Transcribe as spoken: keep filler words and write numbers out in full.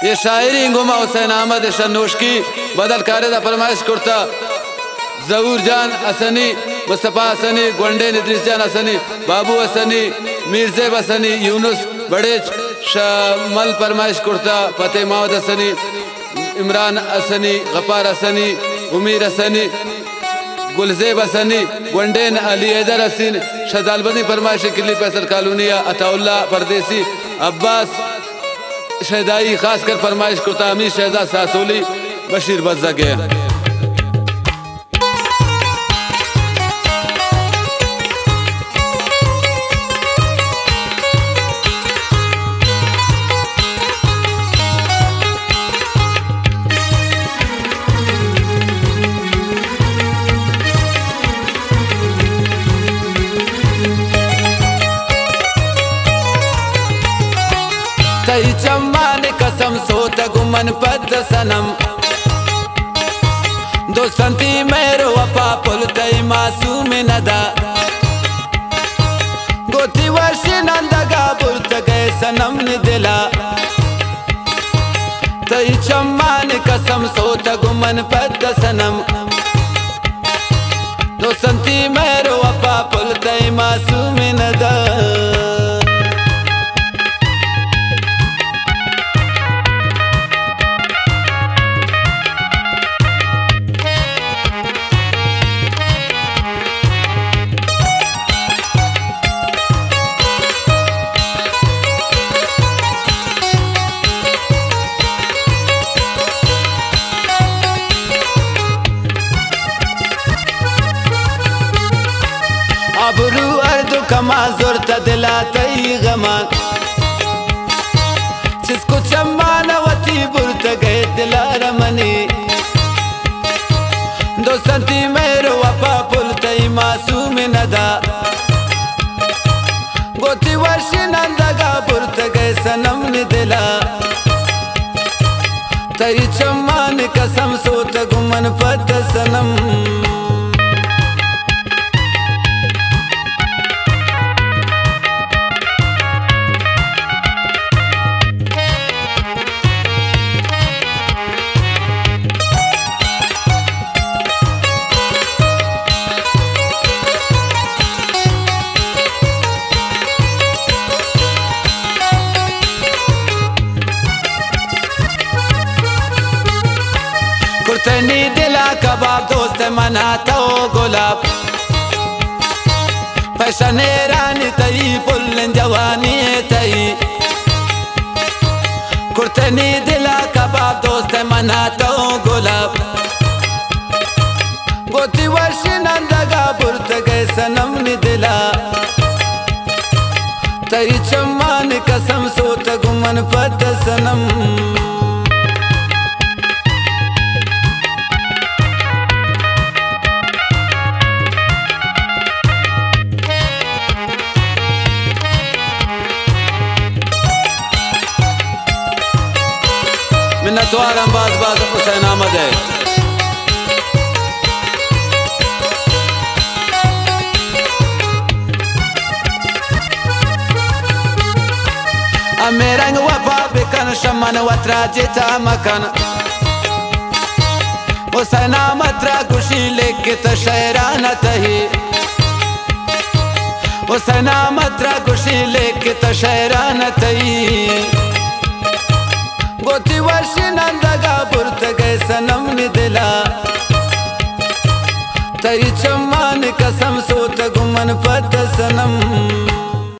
ये शायरी गुमा हुसैन अहमद शनोश की बदल कारेदा फरमाइश करता जहूर जान असनी, मुस्तफ़ा असनी, गोंडे इद्रिस जान असनी, बाबू असनी, मीरजेब असनी, यूनुस बड़े मल फरमाइश करता फतेह माउद असनी, इमरान असनी, गफार असनी, उमीर असनी, गुलजेब असनी, गोंडेन अली हैदर हसीन, शदालबनी फरमाइश किली फैसल कालूनिया, अताउल्ला परदेसी, अब्बास शहदाई खासकर फरमाइश करता अमीर शहजाद सासोली, बशीर बज्जा गया। तई चम्मान कसम सोत गुमन पद सनम दोस्ती मेरो वफा पुल तई मासूम नदा गोती वर्ष नंदगा बुर्त गए सनम ने दिला तई चम्मान कसम सोत गुमन पद सनम दोस्ती मेरो वफा पुल तई मासूम नदा अबरू अर्दु कमा जोरत दिला तई गमान जिसको चम्मान वती बुरत गए दिला रमनी दोस्ती मेरो वफा पुल तई मासूम नदा गोती वर्ष नंदगा बुरत गए सनम ने दिला तई चम्मान कसम सोत गुमन पद सनम कुर्तनी दिला कबाब दोस्त मनाता हो गुलाब फैशन रानी तई पुल जवानी तई कुर्तनी दिला कबाब दोस्त मनाता हो गुलाब गोती वर्ष नंदगा बुरत गए सनम ने दिला तई चम्मान कसम सोत गुमन पद सनम मिन्नतवार अंबाज बाज हुसैन अहमद है। अमेरंग वफा बिकन शमन वत्रा जिता मकन हुसैन अहमद रा खुशी लेके तो शहरान तही हुसैन अहमद रा खुशी लेके तो शहरान तही गोती वर्ष नंदगा बुरत गए सनम ने दिला तई चम्मान कसम सोत गुमन पद सनम